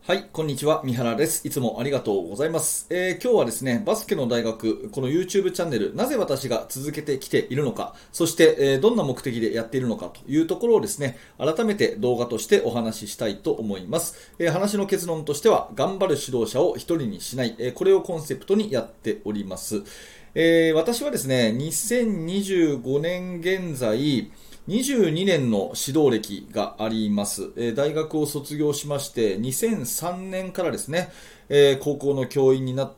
はい、こんにちは。三原です。いつもありがとうございます。今日はですね、バスケの大学、この YouTube チャンネル、なぜ私が続けてきているのか、そして、どんな目的でやっているのかというところをですね、改めて動画としてお話ししたいと思います。話の結論としては、頑張る指導者を一人にしない、これをコンセプトにやっております。私はですね、2025年現在、22年の指導歴があります。大学を卒業しまして、2003年からですね、高校の教員になって、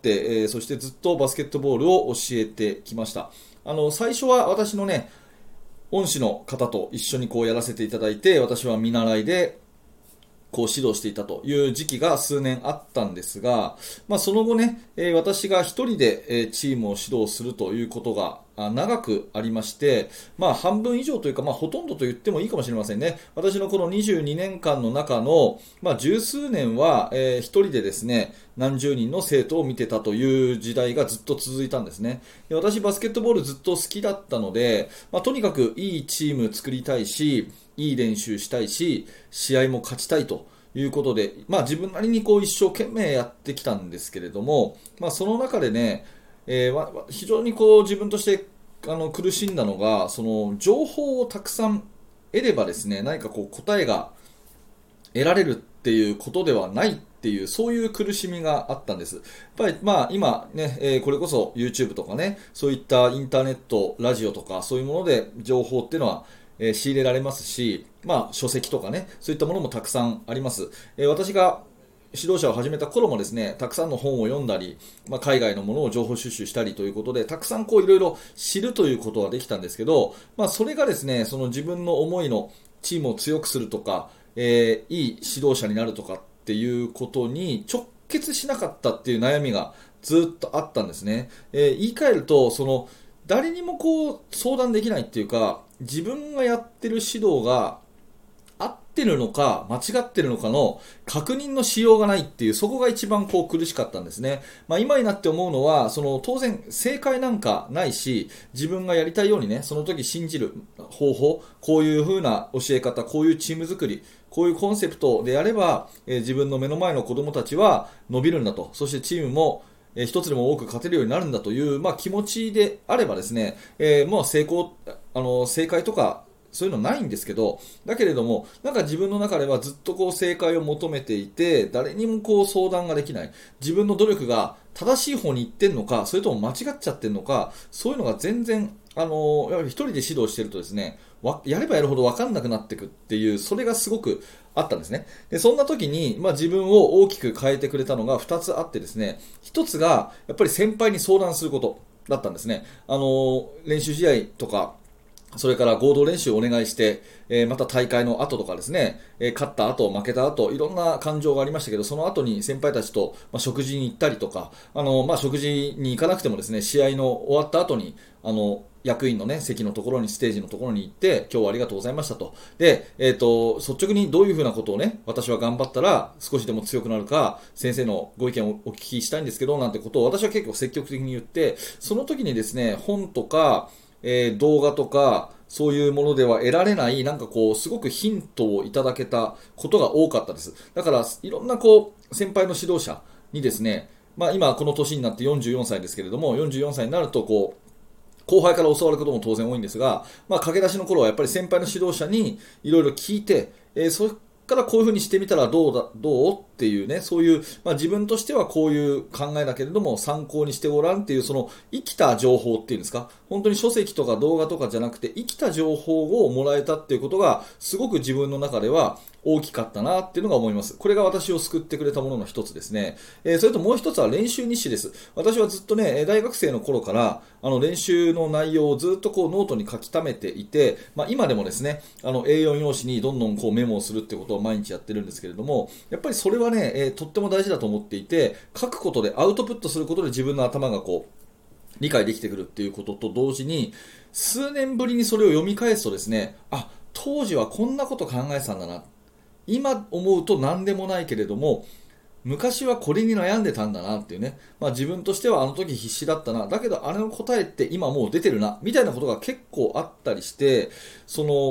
そしてずっとバスケットボールを教えてきました。最初は私のね、恩師の方と一緒にこうやらせていただいて、私は見習いで、こう指導していたという時期が数年あったんですが、その後ね、私が一人でチームを指導するということが長くありまして、半分以上というか、ほとんどと言ってもいいかもしれませんね。私のこの22年間の中の、十数年は、一人でですね、何十人の生徒を見てたという時代がずっと続いたんですね。で、私バスケットボールずっと好きだったので、とにかくいいチーム作りたいし、いい練習したいし、試合も勝ちたいということで、自分なりにこう一生懸命やってきたんですけれども、その中でね、非常にこう自分として苦しんだのが、その情報をたくさん得ればですね、何かこう答えが得られるっていうことではないっていう、そういう苦しみがあったんです。やっぱり今ね、これこそ YouTube とかね、そういったインターネット、ラジオとかそういうもので情報っていうのは仕入れられますし、書籍とかね、そういったものもたくさんあります。私が指導者を始めた頃もですね、たくさんの本を読んだり、海外のものを情報収集したりということで、たくさんこういろいろ知るということはできたんですけど、それがですね、その自分の思いのチームを強くするとか、いい指導者になるとかっていうことに直結しなかったっていう悩みがずっとあったんですね。言い換えると、誰にもこう相談できないっていうか、自分がやってる指導が合ってるのか間違ってるのかの確認のしようがないっていう、そこが一番こう苦しかったんですね。今になって思うのは、当然正解なんかないし、自分がやりたいようにね、その時信じる方法、こういう風な教え方、こういうチーム作り、こういうコンセプトでやれば、自分の目の前の子供たちは伸びるんだと、そしてチームも一つでも多く勝てるようになるんだという、気持ちであればですね、もう正解とかそういうのないんですけど、だけれども、なんか自分の中ではずっとこう正解を求めていて、誰にもこう相談ができない。自分の努力が正しい方に行ってんのか、それとも間違っちゃってんのか、そういうのが全然、やはり一人で指導してるとですね、やればやるほど分かんなくなっていくっていう、それがすごくあったんですね。で、そんな時に、自分を大きく変えてくれたのが2つあってですね、1つが、やっぱり先輩に相談することだったんですね。練習試合とか、それから合同練習をお願いして、また大会の後とかですね、勝った後、負けた後、いろんな感情がありましたけど、その後に先輩たちと、食事に行ったりとか、食事に行かなくてもですね、試合の終わった後に、役員のね、席のところに、ステージのところに行って、今日はありがとうございましたと。で、率直にどういうふうなことをね、私は頑張ったら少しでも強くなるか、先生のご意見をお聞きしたいんですけど、なんてことを私は結構積極的に言って、その時にですね、本とか、動画とかそういうものでは得られないなんかこうすごくヒントをいただけたことが多かったです。だからいろんなこう先輩の指導者にですね、今この年になって44歳ですけれども、44歳になるとこう後輩から教わることも当然多いんですが、駆け出しの頃はやっぱり先輩の指導者にいろいろ聞いて、それからこういうふうにしてみたらどうっていうね、そういう、自分としてはこういう考えだけれども参考にしてごらんっていう、その生きた情報っていうんですか、本当に書籍とか動画とかじゃなくて生きた情報をもらえたっていうことがすごく自分の中では大きかったなっていうのが思います。これが私を救ってくれたものの一つですね。それともう一つは練習日誌です。私はずっとね、大学生の頃から練習の内容をずっとこうノートに書き溜めていて、今でもですね、A4 用紙にどんどんこうメモをするってことを毎日やってるんですけれども、やっぱりそれはね、とっても大事だと思っていて、書くことでアウトプットすることで自分の頭がこう理解できてくるっていうことと同時に、数年ぶりにそれを読み返すとですね、当時はこんなこと考えてたんだな、今思うと何でもないけれども昔はこれに悩んでたんだなっていうね、自分としてはあの時必死だったな、だけどあれの答えって今もう出てるなみたいなことが結構あったりして、その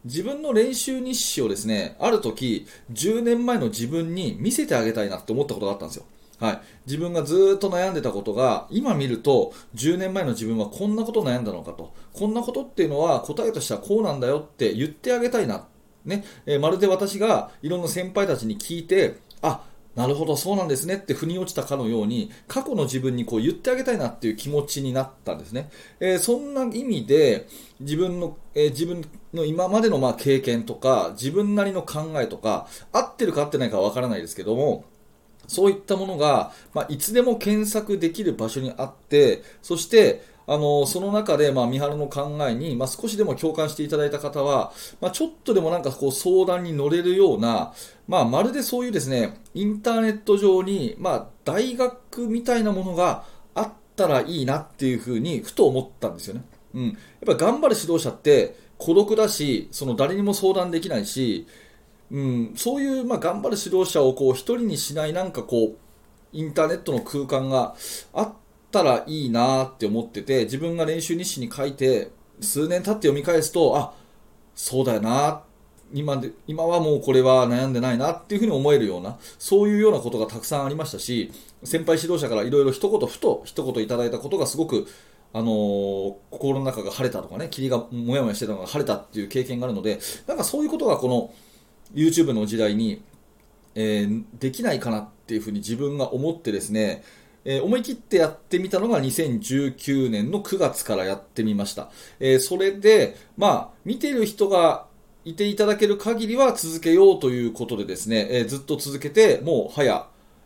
自分の練習日誌をですね、ある時、10年前の自分に見せてあげたいなって思ったことがあったんですよ。はい。自分がずーっと悩んでたことが、今見ると、10年前の自分はこんなこと悩んだのかと。こんなことっていうのは答えとしてはこうなんだよって言ってあげたいな。ね。まるで私がいろんな先輩たちに聞いて、あ、なるほど、そうなんですねって腑に落ちたかのように、過去の自分にこう言ってあげたいなっていう気持ちになったんですね。そんな意味で、自分の今までの経験とか、自分なりの考えとか、合ってるか合ってないかはわからないですけども、そういったものが、いつでも検索できる場所にあって、そして、その中で、三原の考えに、少しでも共感していただいた方は、ちょっとでもなんかこう相談に乗れるような、まるでそういうですね、インターネット上に、大学みたいなものがあったらいいなっていうふうに、ふと思ったんですよね。うん。やっぱり頑張る指導者って孤独だし、その誰にも相談できないし、そういう、頑張る指導者をこう一人にしないなんかこうインターネットの空間があったらいいなって思ってて、自分が練習日誌に書いて数年経って読み返すと、あ、そうだよな、今はもうこれは悩んでないなっていうふうに思えるような、そういうようなことがたくさんありましたし、先輩指導者からいろいろふと一言いただいたことがすごく心の中が晴れたとかね、霧がもやもやしてたのが晴れたっていう経験があるので、なんかそういうことがこの YouTube の時代に、できないかなっていうふうに自分が思ってですね、思い切ってやってみたのが2019年の9月からやってみました。それで、見てる人がいていただける限りは続けようということでですね、ずっと続けて、もう早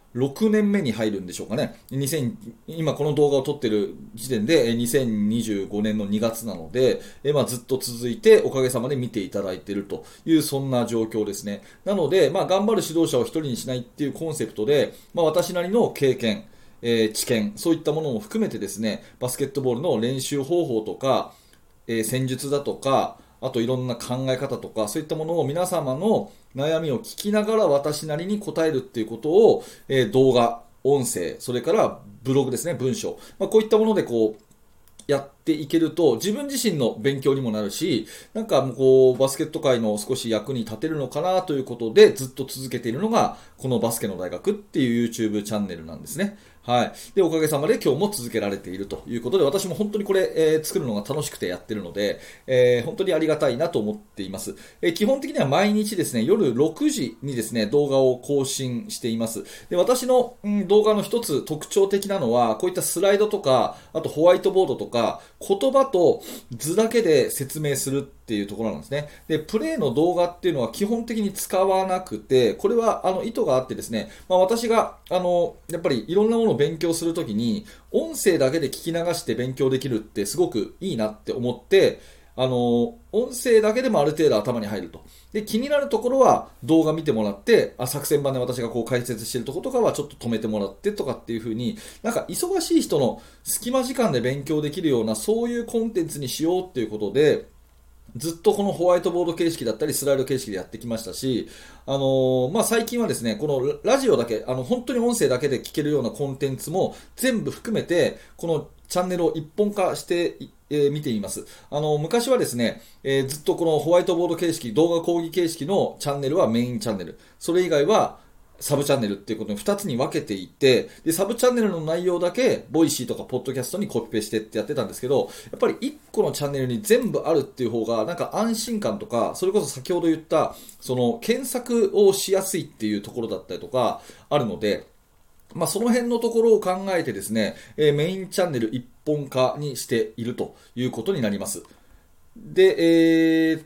6年目に入るんでしょうかね。今この動画を撮ってる時点で2025年の2月なので、ずっと続いておかげさまで見ていただいているというそんな状況ですね。なので、頑張る指導者を一人にしないっていうコンセプトで、私なりの経験、知見、そういったものも含めてですね、バスケットボールの練習方法とか、戦術だとか、あといろんな考え方とか、そういったものを皆様の悩みを聞きながら私なりに答えるっていうことを、動画、音声、それからブログですね、文章。こういったものでこう、やっていけると自分自身の勉強にもなるし、なんかこうバスケット界の少し役に立てるのかなということでずっと続けているのがこのバスケの大学っていう YouTube チャンネルなんですね。はい。で、おかげさまで今日も続けられているということで、私も本当にこれ、作るのが楽しくてやってるので、本当にありがたいなと思っています。基本的には毎日ですね、夜6時にですね、動画を更新しています。で、私の、動画の一つ特徴的なのは、こういったスライドとか、あとホワイトボードとか、言葉と図だけで説明するっていうところなんですね。で、プレイの動画っていうのは基本的に使わなくて、これは意図があってですね、私がやっぱりいろんなものを勉強するときに、音声だけで聞き流して勉強できるってすごくいいなって思って、音声だけでもある程度頭に入ると。で、気になるところは動画見てもらって、作戦版で私がこう解説しているところとかはちょっと止めてもらってとかっていう風に、なんか忙しい人の隙間時間で勉強できるようなそういうコンテンツにしようっていうことで、ずっとこのホワイトボード形式だったりスライド形式でやってきましたし、最近はですね、このラジオだけ、本当に音声だけで聞けるようなコンテンツも全部含めて、このチャンネルを一本化して見ています。昔はですね、ずっとこのホワイトボード形式、動画講義形式のチャンネルはメインチャンネル。それ以外はサブチャンネルっていうことに2つに分けていて、で、サブチャンネルの内容だけ、ボイシーとかポッドキャストにコピペしてってやってたんですけど、やっぱり1個のチャンネルに全部あるっていう方が、なんか安心感とか、それこそ先ほど言った、その検索をしやすいっていうところだったりとか、あるので、その辺のところを考えてですね、メインチャンネル一本化にしているということになります。で、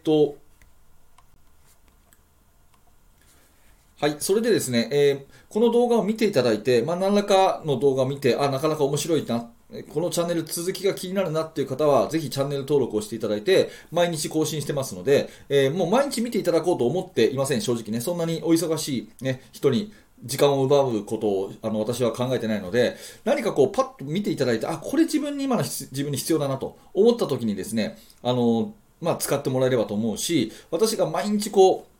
はい、それでですね、この動画を見ていただいて、何らかの動画を見て、なかなか面白いな、このチャンネル続きが気になるなっていう方は、ぜひチャンネル登録をしていただいて、毎日更新してますので、もう毎日見ていただこうと思っていません、正直ね。そんなにお忙しい、ね、人に時間を奪うことを私は考えてないので、何かこうパッと見ていただいて、これ自分に必要だなと思った時にですね、使ってもらえればと思うし、私が毎日こう、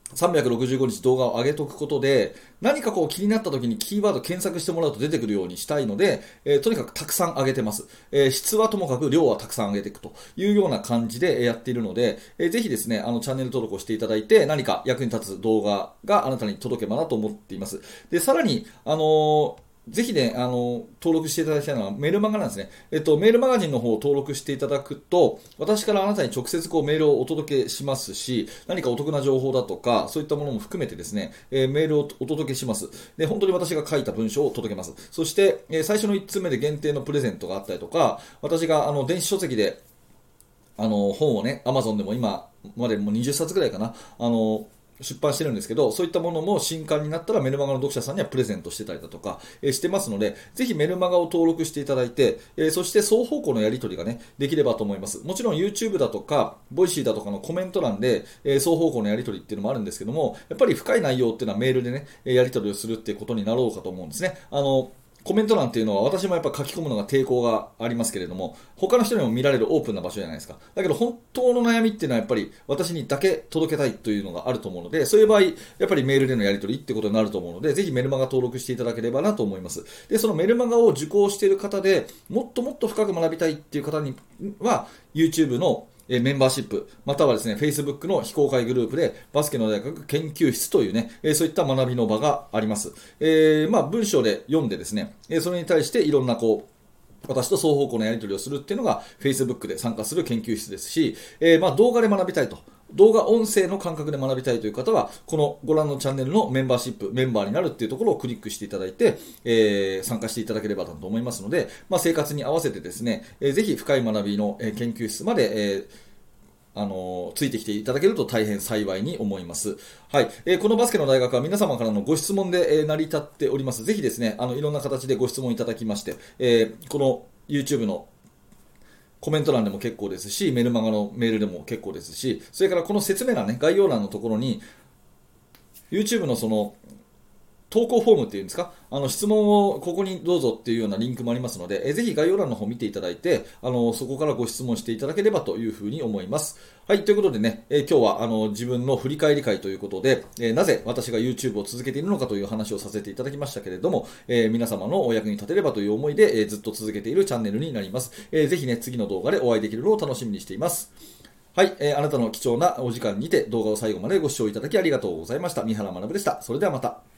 365日動画を上げとくことで、何かこう気になった時にキーワード検索してもらうと出てくるようにしたいので、とにかくたくさん上げてます。質はともかく量はたくさん上げていくというような感じでやっているので、ぜひですね、チャンネル登録をしていただいて、何か役に立つ動画があなたに届けばなと思っています。で、さらに、ぜひね、登録していただきたいのはメールマガなんですね。メールマガジンの方を登録していただくと、私からあなたに直接こうメールをお届けしますし、何かお得な情報だとか、そういったものも含めてですね、メールをお届けします。で、本当に私が書いた文章を届けます。そして、最初の1通目で限定のプレゼントがあったりとか、私が電子書籍で、本をね、Amazon でも今までもう20冊ぐらいかな、出版してるんですけど、そういったものも新刊になったらメルマガの読者さんにはプレゼントしてたりだとか、してますので、ぜひメルマガを登録していただいて、そして双方向のやり取りがね、できればと思います。もちろん YouTube だとか、Voicy だとかのコメント欄で、双方向のやり取りっていうのもあるんですけども、やっぱり深い内容っていうのはメールでね、やり取りをするっていうことになろうかと思うんですね。コメント欄っていうのは私もやっぱ書き込むのが抵抗がありますけれども、他の人にも見られるオープンな場所じゃないですか。だけど本当の悩みっていうのはやっぱり私にだけ届けたいというのがあると思うので、そういう場合、やっぱりメールでのやり取りってことになると思うので、ぜひメルマガ登録していただければなと思います。で、そのメルマガを受講している方でもっともっと深く学びたいっていう方には、YouTube のメンバーシップ、またはですね、Facebook の非公開グループで、バスケの大学研究室というね、そういった学びの場があります。文章で読んでですね、それに対していろんな私と双方向のやり取りをするっていうのが Facebook で参加する研究室ですし、動画で学びたいと。動画音声の感覚で学びたいという方は、このご覧のチャンネルのメンバーシップ、メンバーになるっていうところをクリックしていただいて、参加していただければと思いますので、生活に合わせてですね、ぜひ深い学びの研究室まで、ついてきていただけると大変幸いに思います。はい。このバスケの大学は皆様からのご質問で、成り立っております。ぜひですね、いろんな形でご質問いただきまして、この YouTube のコメント欄でも結構ですし、メルマガのメールでも結構ですし、それからこの説明欄ね、概要欄のところに、YouTube のその、投稿フォームっていうんですか、質問をここにどうぞっていうようなリンクもありますので、ぜひ概要欄の方見ていただいて、そこからご質問していただければというふうに思います。はい、ということでね、今日は自分の振り返り会ということで、なぜ私が YouTube を続けているのかという話をさせていただきましたけれども、皆様のお役に立てればという思いで、ずっと続けているチャンネルになります。ぜひね、次の動画でお会いできるのを楽しみにしています。はい、あなたの貴重なお時間にて動画を最後までご視聴いただきありがとうございました。三原学でした。それではまた。